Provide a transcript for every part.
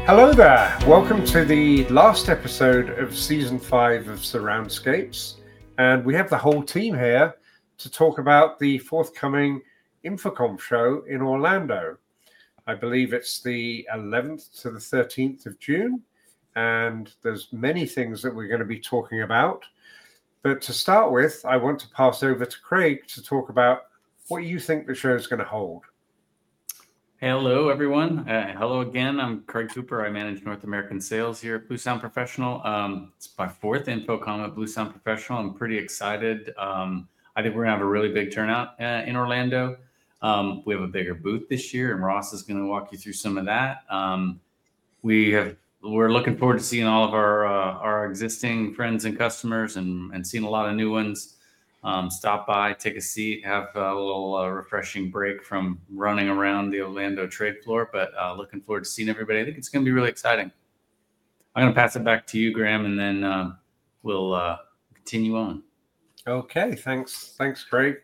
Hello there. Welcome to the last episode of season 5 of Surroundscapes. And we have the whole team here to talk about the forthcoming InfoComm show in Orlando. I believe it's the 11th to the 13th of June. And there's many things that we're going to be talking about. But to start with, I want to pass over to Craig to talk about what you think the show is going to hold. Hello, everyone. Hello again. I'm Craig Cooper. I manage North American sales here at Blue Sound Professional. It's my fourth InfoComm at Blue Sound Professional. I'm pretty excited. I think we're going to have a really big turnout in Orlando. We have a bigger booth this year, and Ross is going to walk you through some of that. We're looking forward to seeing all of our existing friends and customers and seeing a lot of new ones. Stop by, take a seat, have a little refreshing break from running around the Orlando trade floor, but looking forward to seeing everybody. I think it's going to be really exciting. I'm going to pass it back to you, Graham, and then we'll continue on. Okay, thanks, Craig.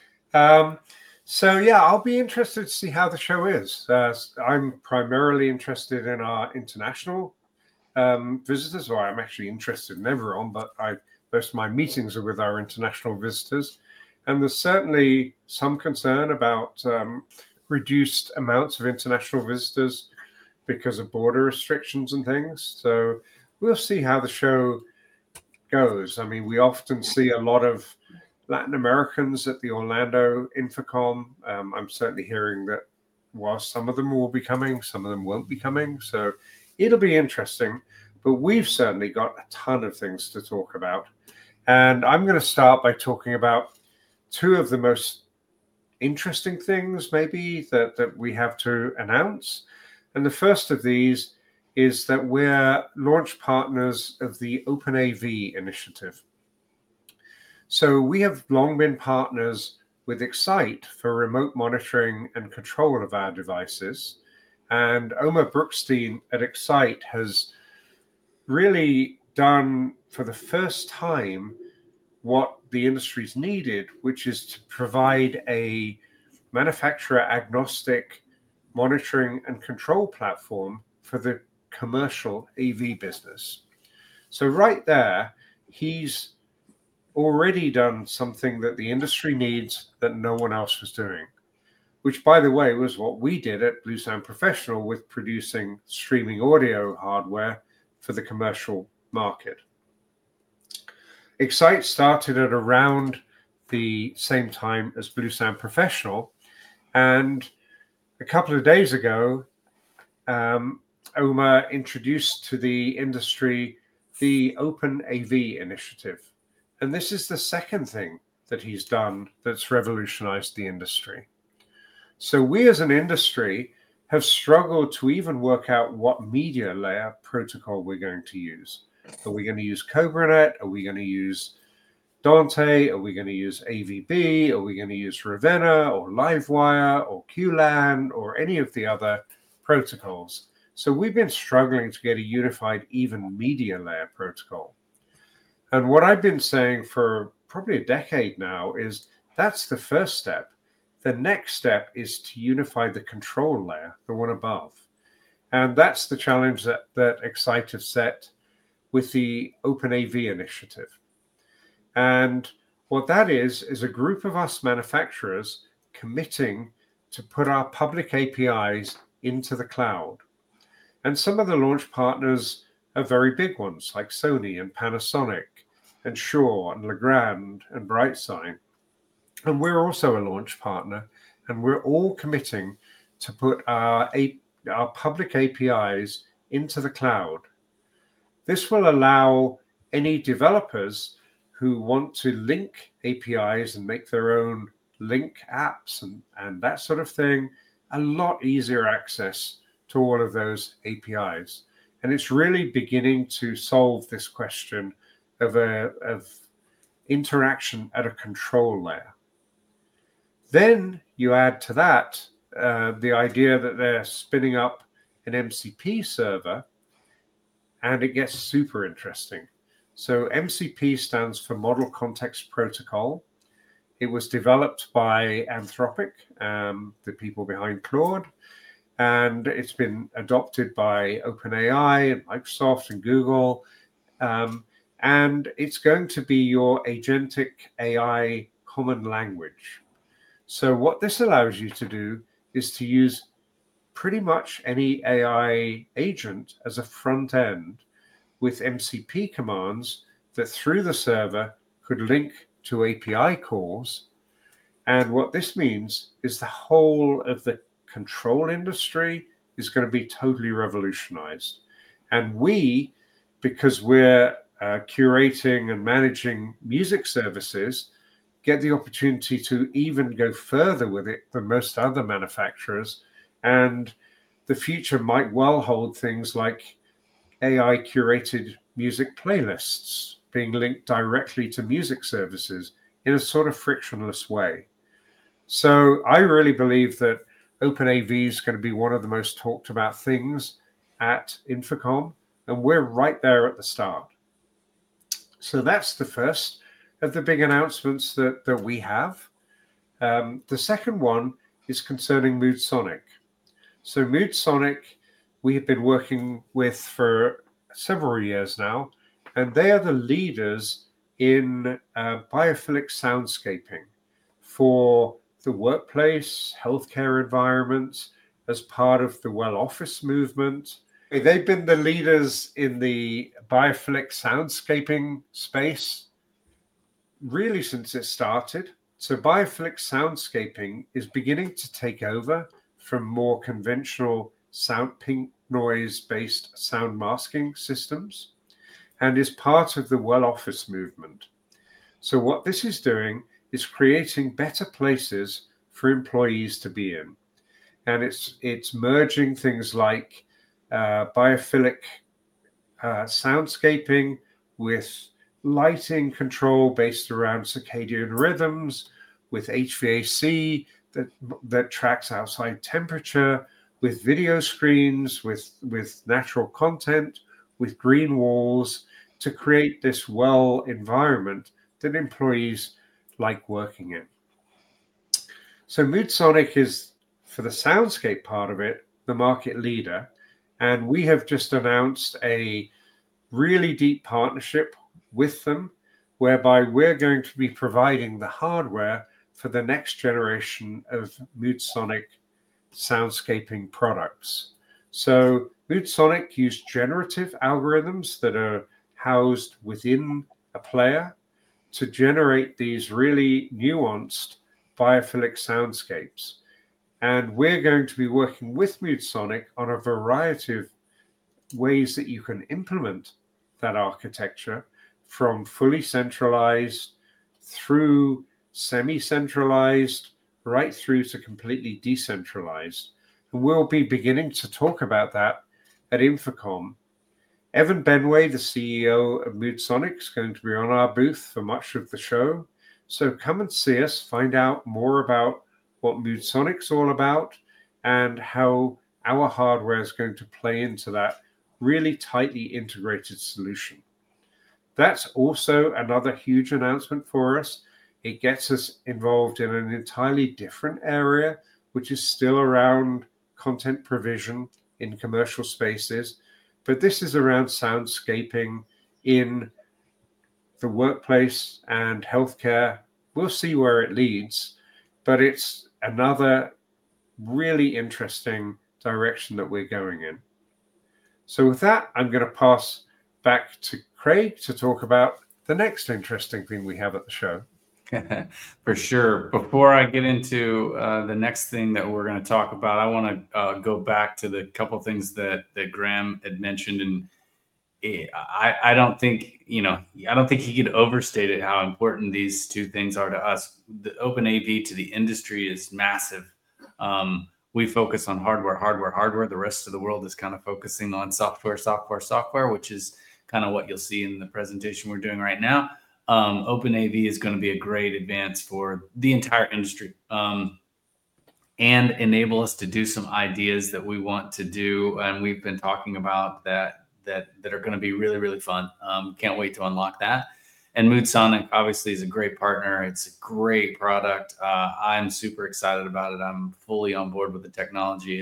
So I'll be interested to see how the show is. I'm primarily interested in our international visitors, or I'm actually interested in everyone, but most of my meetings are with our international visitors. And there's certainly some concern about reduced amounts of international visitors because of border restrictions and things. So we'll see how the show goes. I mean, we often see a lot of Latin Americans at the Orlando InfoComm. I'm certainly hearing that while some of them will be coming, some of them won't be coming. So it'll be interesting. But we've certainly got a ton of things to talk about. And I'm going to start by talking about two of the most interesting things maybe that we have to announce. And the first of these is that we're launch partners of the OpenAV initiative. So we have long been partners with Excite for remote monitoring and control of our devices. And Omar Brookstein at Excite has really done for the first time what the industry's needed, which is to provide a manufacturer agnostic monitoring and control platform for the commercial AV business. So right there, he's already done something that the industry needs that no one else was doing, which, by the way, was what we did at Blue Sound Professional with producing streaming audio hardware for the commercial market. Excite started at around the same time as Blue Sound Professional, and a couple of days ago, Omar introduced to the industry the OpenAV initiative. And this is the second thing that he's done that's revolutionized the industry. So we as an industry have struggled to even work out what media layer protocol we're going to use. Are we going to use CobraNet? Are we going to use Dante? Are we going to use AVB? Are we going to use Ravenna or Livewire or QLAN or any of the other protocols? So we've been struggling to get a unified even media layer protocol. And what I've been saying for probably a decade now is that's the first step. The next step is to unify the control layer, the one above. And that's the challenge that Excite have set with the OpenAV initiative. And what that is a group of us manufacturers committing to put our public APIs into the cloud. And some of the launch partners are very big ones like Sony and Panasonic and Shaw and Legrand and Brightsign. And we're also a launch partner, and we're all committing to put our public APIs into the cloud. This will allow any developers who want to link APIs and make their own link apps and that sort of thing a lot easier access to all of those APIs. And it's really beginning to solve this question of interaction at a control layer. Then you add to that the idea that they're spinning up an MCP server, and it gets super interesting. So MCP stands for Model Context Protocol. It was developed by Anthropic, the people behind Claude, and it's been adopted by OpenAI and Microsoft and Google. And it's going to be your agentic AI common language. So what this allows you to do is to use pretty much any AI agent as a front end with MCP commands that through the server could link to API calls. And what this means is the whole of the control industry is going to be totally revolutionized. And we, because we're curating and managing music services, get the opportunity to even go further with it than most other manufacturers. And the future might well hold things like AI curated music playlists being linked directly to music services in a sort of frictionless way. So I really believe that OpenAV is going to be one of the most talked about things at InfoComm, and we're right there at the start. So that's the first of the big announcements that we have. The second one is concerning MoodSonic. So MoodSonic, we have been working with for several years now, and they are the leaders in biophilic soundscaping for the workplace, healthcare environments, as part of the Well Office movement. They've been the leaders in the biophilic soundscaping space really since it started. So biophilic soundscaping is beginning to take over from more conventional pink noise-based sound masking systems and is part of the Well Office movement. So what this is doing is creating better places for employees to be in. And it's merging things like biophilic soundscaping with lighting control based around circadian rhythms, with HVAC that tracks outside temperature, with video screens, with natural content, with green walls, to create this well environment that employees like working in. So MoodSonic is, for the soundscape part of it, the market leader. And we have just announced a really deep partnership with them, whereby we're going to be providing the hardware for the next generation of MoodSonic soundscaping products. So MoodSonic use generative algorithms that are housed within a player to generate these really nuanced biophilic soundscapes. And we're going to be working with MoodSonic on a variety of ways that you can implement that architecture, from fully centralized through semi-centralized, right through to completely decentralized. And we'll be beginning to talk about that at InfoComm. Evan Benway, the CEO of MoodSonic, is going to be on our booth for much of the show. So come and see us, find out more about what MoodSonic's all about and how our hardware is going to play into that really tightly integrated solution. That's also another huge announcement for us. It gets us involved in an entirely different area, which is still around content provision in commercial spaces. But this is around soundscaping in the workplace and healthcare. We'll see where it leads, but it's another really interesting direction that we're going in. So with that, I'm going to pass back to Craig to talk about the next interesting thing we have at the show. For sure. Before I get into the next thing that we're going to talk about, I want to go back to the couple things that Graham had mentioned, and I don't think he could overstate it how important these two things are to us. The OpenAV to the industry is massive. We focus on hardware. The rest of the world is kind of focusing on software, which is kind of what you'll see in the presentation we're doing right now. OpenAV is going to be a great advance for the entire industry, and enable us to do some ideas that we want to do, and we've been talking about that are going to be really, really fun. Can't wait to unlock that. And Mood Sonic obviously is a great partner. It's a great product. I'm super excited about it. I'm fully on board with the technology.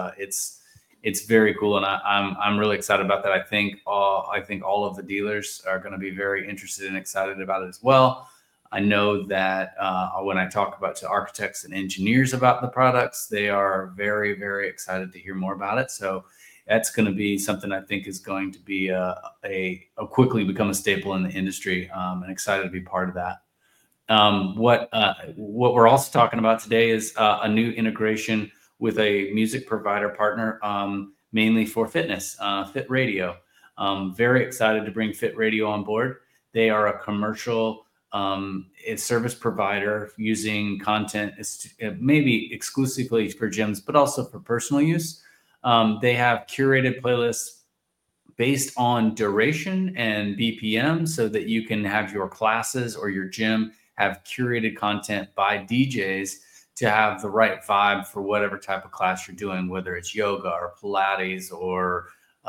It's very cool, and I'm really excited about that. I think all of the dealers are going to be very interested and excited about it as well. I know that when I talk to architects and engineers about the products, they are very, very excited to hear more about it. So that's going to be something I think is going to be a quickly become a staple in the industry, and excited to be part of that. What we're also talking about today is a new integration with a music provider partner, mainly for fitness, Fit Radio. Very excited to bring Fit Radio on board. They are a commercial service provider using content maybe exclusively for gyms, but also for personal use. They have curated playlists based on duration and BPM so that you can have your classes or your gym have curated content by DJs to have the right vibe for whatever type of class you're doing, whether it's yoga or Pilates or,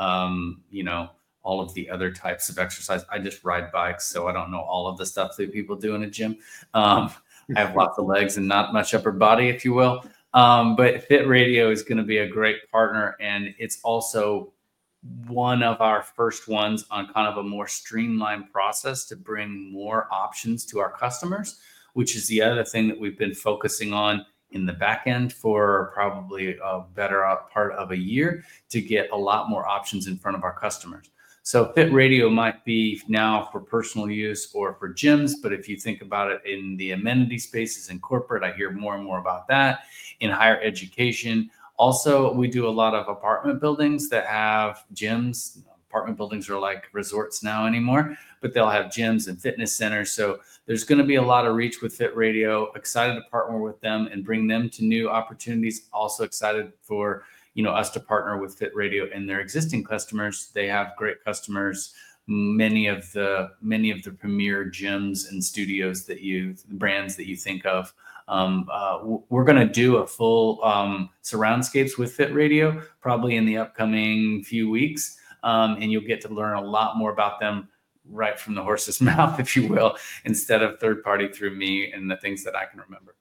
all of the other types of exercise. I just ride bikes, so I don't know all of the stuff that people do in a gym. I have lots of legs and not much upper body, if you will. But Fit Radio is going to be a great partner, and it's also one of our first ones on kind of a more streamlined process to bring more options to our customers, which is the other thing that we've been focusing on in the back end for probably a better part of a year to get a lot more options in front of our customers. So Fit Radio might be now for personal use or for gyms, but if you think about it in the amenity spaces in corporate, I hear more and more about that. In higher education, also, we do a lot of apartment buildings that have gyms. Apartment buildings are like resorts now anymore, but they'll have gyms and fitness centers. So there's going to be a lot of reach with Fit Radio. Excited to partner with them and bring them to new opportunities. Also excited for us to partner with Fit Radio and their existing customers. They have great customers. Many of the premier gyms and studios brands that you think of. We're going to do a full surroundscapes with Fit Radio probably in the upcoming few weeks, and you'll get to learn a lot more about them right from the horse's mouth, if you will, instead of third party through me and the things that I can remember.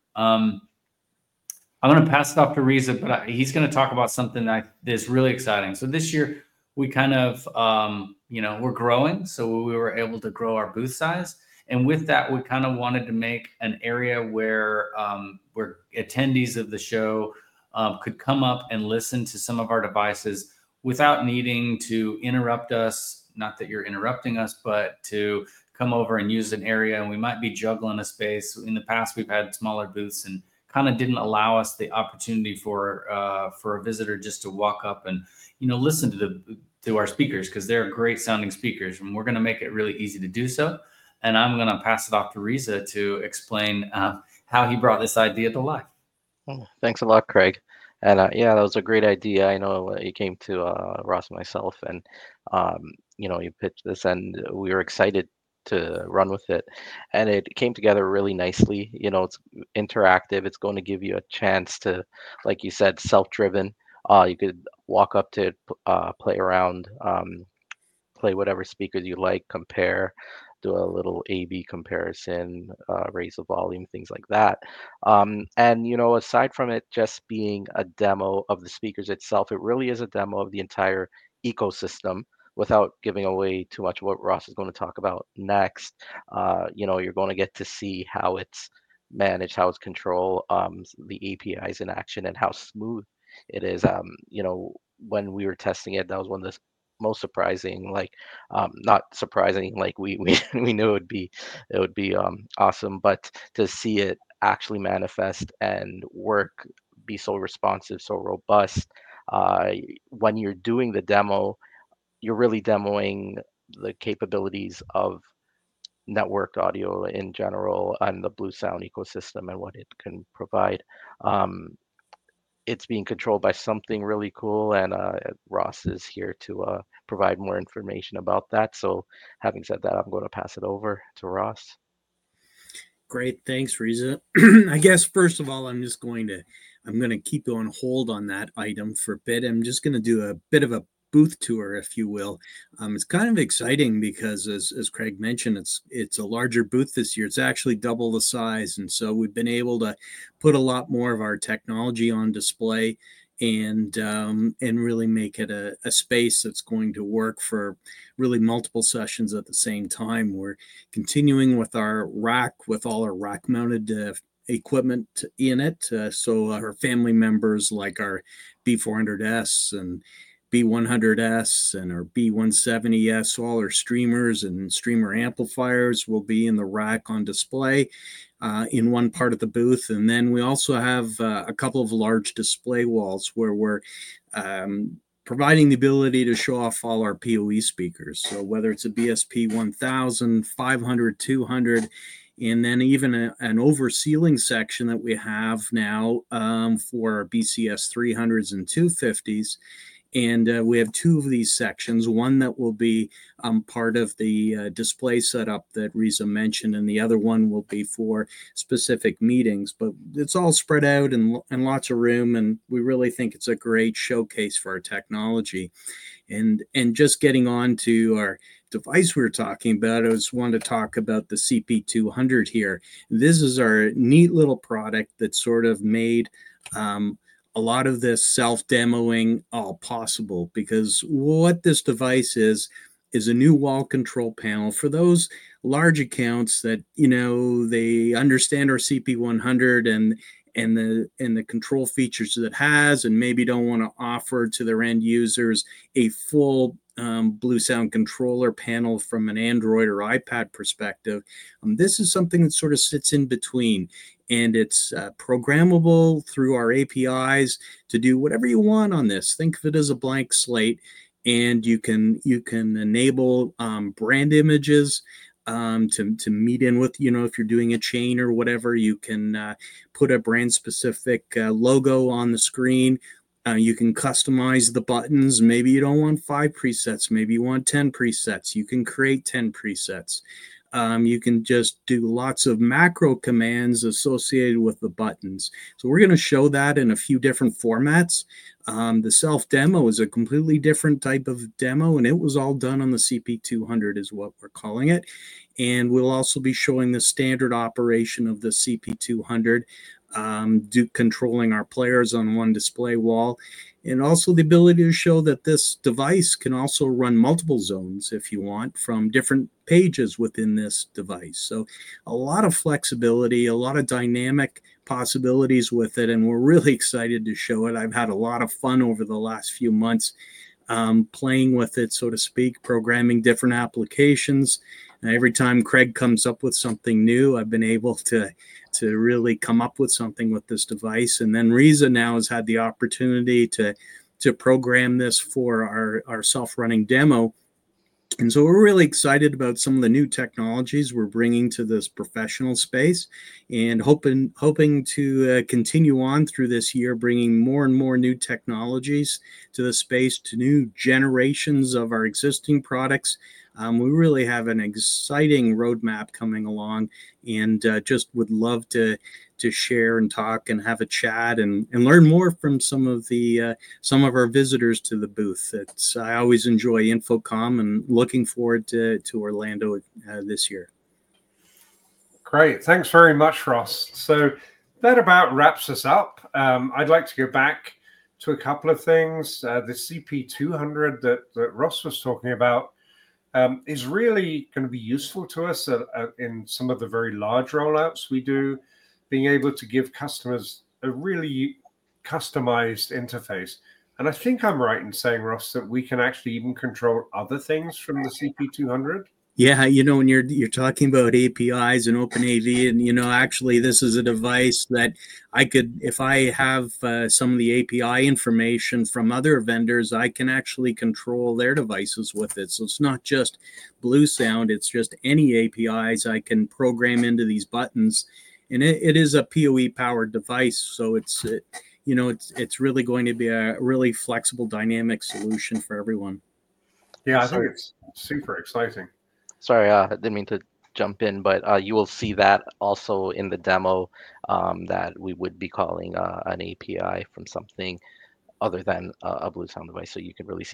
I'm going to pass it off to Reza, but he's going to talk about something that is really exciting. So this year we kind of we're growing, so we were able to grow our booth size. And with that, we kind of wanted to make an area where attendees of the show could come up and listen to some of our devices without needing to interrupt us. Not that you're interrupting us, but to come over and use an area. And we might be juggling a space. In the past, we've had smaller booths and kind of didn't allow us the opportunity for a visitor just to walk up and listen to our speakers, because they're great sounding speakers, and we're going to make it really easy to do so. And I'm going to pass it off to Reza to explain how he brought this idea to life. Oh, thanks a lot, Craig. And that was a great idea. I know it came to Ross and myself, and you pitched this, and we were excited to run with it. And it came together really nicely. It's interactive. It's going to give you a chance to, like you said, self-driven. You could walk up to it, play around, play whatever speakers you like, compare, do a little A/B comparison, raise the volume, things like that. And aside from it just being a demo of the speakers itself, it really is a demo of the entire ecosystem. Without giving away too much of what Ross is going to talk about next, you're going to get to see how it's managed, how it's controlled, the APIs in action, and how smooth it is. When we were testing it, that was one of the most surprising, not surprising, like we knew it would be awesome, but to see it actually manifest and work, be so responsive, so robust. When you're doing the demo, you're really demoing the capabilities of networked audio in general and the Bluesound ecosystem and what it can provide. It's being controlled by something really cool, and Ross is here to provide more information about that. So having said that, I'm going to pass it over to Ross. Great. Thanks, Reza. I guess, first of all, I'm going to keep you on hold on that item for a bit. I'm just going to do a bit of a booth tour, if you will. It's kind of exciting because, as Craig mentioned, it's a larger booth this year. It's actually double the size, and so we've been able to put a lot more of our technology on display and really make it a space that's going to work for really multiple sessions at the same time. We're continuing with our rack, with all our rack mounted equipment in it. So our family members like our B400S and B100S and our B170S, all our streamers and streamer amplifiers will be in the rack on display in one part of the booth. And then we also have a couple of large display walls where we're providing the ability to show off all our PoE speakers. So whether it's a BSP 1000, 500, 200, and then even an over ceiling section that we have now for our BCS 300s and 250s. And we have two of these sections, one that will be part of the display setup that Riza mentioned, and the other one will be for specific meetings. But it's all spread out and lots of room, and we really think it's a great showcase for our technology. And just getting on to our device we were talking about, I just wanted to talk about the CP200 here. This is our neat little product that sort of made a lot of this self-demoing all possible, because what this device is a new wall control panel for those large accounts that, you know, they understand our CP100 and the control features that it has, and maybe don't want to offer to their end users a full Bluesound controller panel from an Android or iPad perspective. This is something that sort of sits in between, and it's programmable through our APIs to do whatever you want on this. Think of it as a blank slate, and you can enable brand images to meet in with, you know, if you're doing a chain or whatever, you can put a brand specific logo on the screen. You can customize the buttons. Maybe you don't want 5 presets. Maybe you want 10 presets. You can create 10 presets. You can just do lots of macro commands associated with the buttons. So we're going to show that in a few different formats. The self demo is a completely different type of demo, and it was all done on the CP200 is what we're calling it. And we'll also be showing the standard operation of the CP200, controlling our players on one display wall, and also the ability to show that this device can also run multiple zones if you want from different pages within this device. So a lot of flexibility, a lot of dynamic possibilities with it, and we're really excited to show it. I've had a lot of fun over the last few months playing with it, so to speak, programming different applications. Every time Craig comes up with something new, I've been able to really come up with something with this device. And then Riza now has had the opportunity to program this for our self-running demo. And so we're really excited about some of the new technologies we're bringing to this professional space, and hoping to continue on through this year, bringing more and more new technologies to the space, to new generations of our existing products. We really have an exciting roadmap coming along, and just would love to share and talk and have a chat and learn more from some of our visitors to the booth. I always enjoy InfoComm, and looking forward to Orlando this year. Great. Thanks very much, Ross. So that about wraps us up. I'd like to go back to a couple of things. The CP200 that Ross was talking about is really going to be useful to us in some of the very large rollouts we do, being able to give customers a really customized interface. And I think I'm right in saying, Ross, that we can actually even control other things from the CP200. Yeah, you know, when you're talking about APIs and OpenAV, and, you know, actually this is a device that I could, if I have some of the API information from other vendors, I can actually control their devices with it. So it's not just Bluesound, it's just any APIs I can program into these buttons. And it is a PoE powered device, so it's really going to be a really flexible, dynamic solution for everyone. Yeah, I think it's super exciting. Sorry, I didn't mean to jump in, but you will see that also in the demo, that we would be calling an API from something other than a Bluesound device. So you can really see that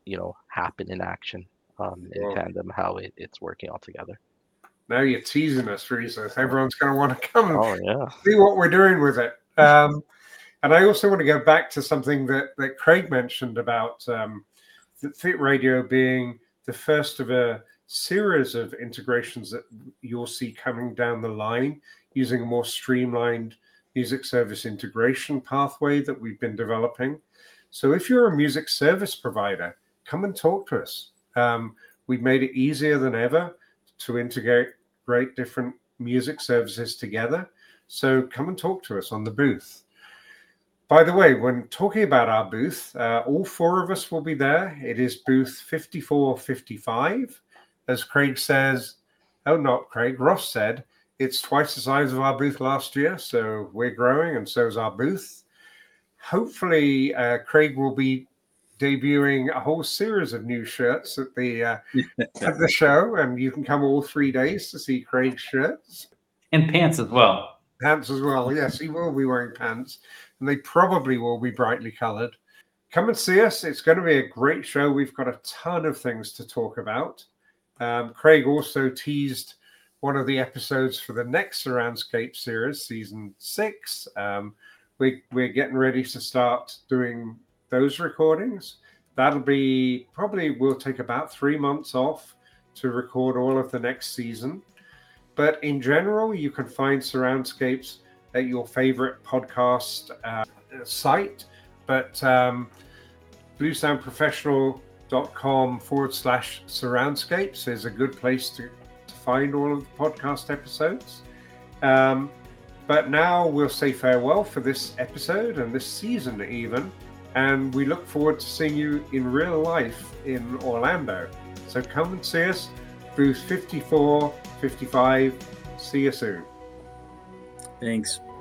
happen in action in Well, tandem, how it's working all together. now you're teasing us, Teresa. Everyone's going to want to come and Oh yeah. see what we're doing with it. And I also want to go back to something that Craig mentioned about Fit Radio being the first of a series of integrations that you'll see coming down the line using a more streamlined music service integration pathway that we've been developing. So if you're a music service provider, come and talk to us. We've made it easier than ever to integrate different music services together. So come and talk to us on the booth. By the way, when talking about our booth, all four of us will be there. It is booth 5455. As Craig says, not Craig, Ross said, it's twice the size of our booth last year. So we're growing, and so is our booth. Hopefully, Craig will be debuting a whole series of new shirts at the show, and you can come all 3 days to see Craig's shirts. And pants as well. Pants as well. Yes, he will be wearing pants, and they probably will be brightly colored. Come and see us. It's going to be a great show. We've got a ton of things to talk about. Craig also teased one of the episodes for the next Surroundscape series, season 6. We're getting ready to start doing those recordings. That'll be we'll take about 3 months off to record all of the next season. But in general, you can find Surroundscapes at your favorite podcast site. But bluesoundprofessional.com/surroundscapes is a good place to find all of the podcast episodes. But now we'll say farewell for this episode and this season even. And we look forward to seeing you in real life in Orlando. So come and see us, booth 54, 55. See you soon. Thanks.